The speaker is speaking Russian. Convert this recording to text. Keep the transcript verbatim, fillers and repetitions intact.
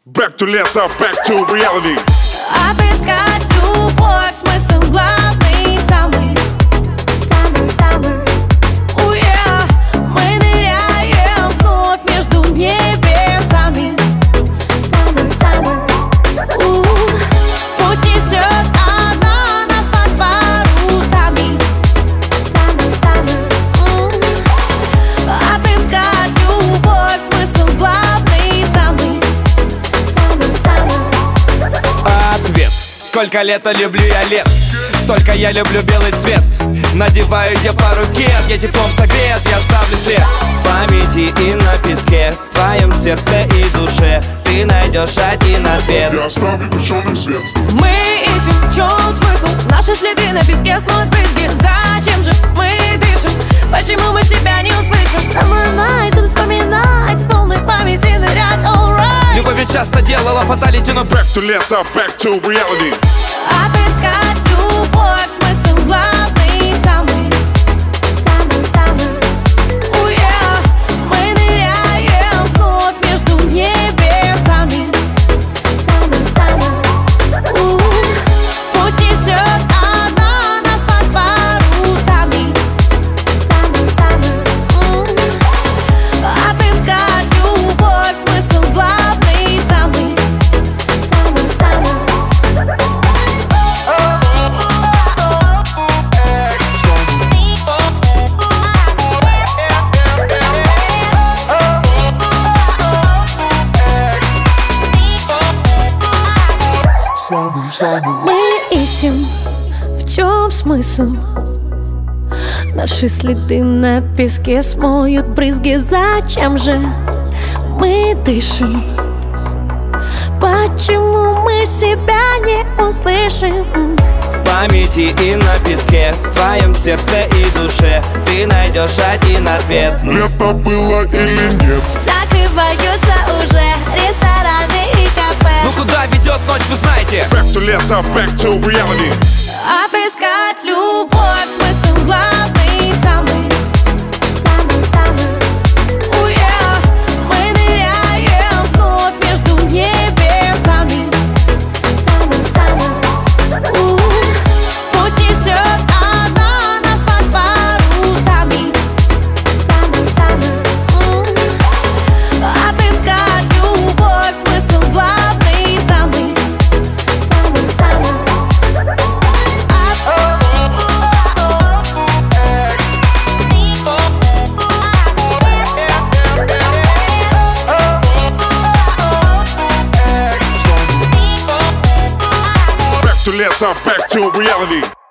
Back to лето, back to reality. Отыскать любовь, смысл главный, самый Summer, summer, oh yeah. Мы ныряем вновь между небесами. Summer, summer, uh. Пусть несет она нас под парусами. Summer, summer, uh. Отыскать любовь, смысл главный, самый Ответ. Сколько лета люблю я лет, столько я люблю белый цвет. Надеваю я пару кет, я теплом согрет, я ставлю след в памяти и на песке, в твоем сердце и душе ты найдешь один ответ. Я оставлю тушеным свет. Мы ищем, в чем смысл? Наши следы на песке смоют брызги. Зачем же мы дышим? Почему мы себя не услышим? Summer night, буду вспоминать, в полной памяти нырять, alright. Любовь ведь часто делала фаталити, но Back to лето, back to reality. Отыскать любовь, смысл главный, самый Summer, summer, oh yeah. Мы ныряем вновь между небесами. Summer, summer, uh. Пусть несет она нас под парусами. Summer, summer, uh. Отыскать любовь, смысл главный, самый Summer, summer. Мы ищем, в чем смысл? Наши следы на песке смоют брызги. Зачем же мы дышим? Почему мы себя не услышим? в памяти и на песке, в твоем сердце и душе ты найдешь один ответ. Лето было или нет? Закрываются уже рестораны и кафе. Ну куда ведет ночь, вы знаете? Back to лето, back to reality. Отыскать любовь, смысл главный, самый Summer, summer, oh yeah. Мы ныряем вновь между небесами. Summer, summer, uh. Пусть несет она нас под парусами. Summer, summer, uh. Отыскать любовь, смысл главный, самый Summer, summer. Back to лето, back to reality.